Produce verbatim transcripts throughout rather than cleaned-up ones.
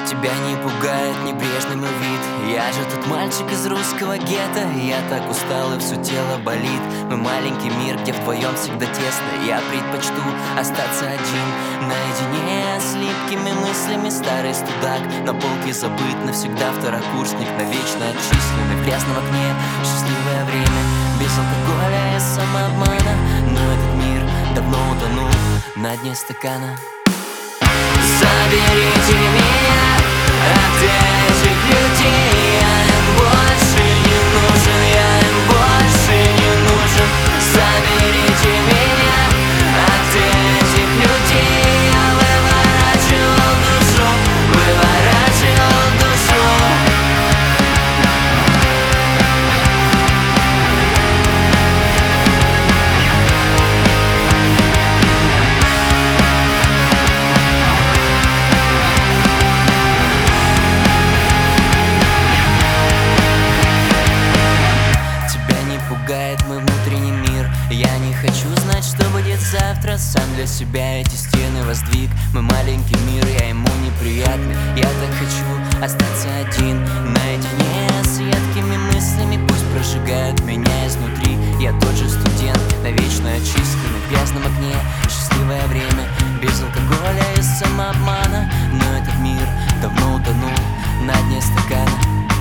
Тебя не пугает небрежный мой вид. Я же тот мальчик из русского гетто. Я так устал и все тело болит. Мы маленький мир, где вдвоем всегда тесно. Я предпочту остаться один, наедине с липкими мыслями. Старый студак, на полке забыт навсегда. Второкурсник, навечно отчисленный. В грязном окне счастливое время, без алкоголя и самообмана. Но этот мир давно утонул на дне стакана. Заберите меня от этих людей. Я им больше не нужен, я им больше не нужен. Заберите меня от этих людей. Я выворачивал душу, выворачивал душу. Пугает мой внутренний мир. Я не хочу знать, что будет завтра. Сам для себя эти стены воздвиг. Мой маленький мир, я ему неприятный. Я так хочу остаться один, наедине с едкими мыслями. Пусть прожигают меня изнутри. Я тот же студент, навечно отчисленный. В грязном окне счастливое время, без алкоголя и самообмана. Но этот мир давно утонул на дне стакана.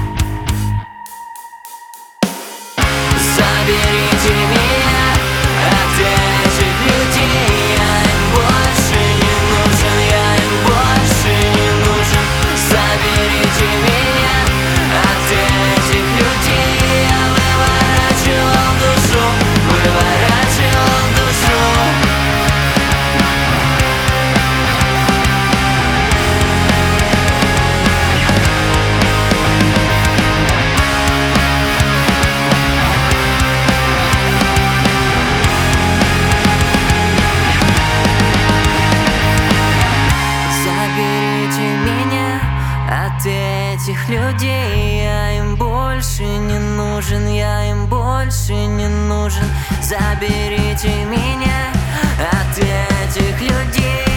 Заберите меня от этих людей. Я им больше не нужен, я им больше не нужен. Заберите меня от этих людей. Я выворачивал душу, выворачивал душу. От этих людей. Я им больше не нужен, я им больше не нужен. Заберите меня от этих людей.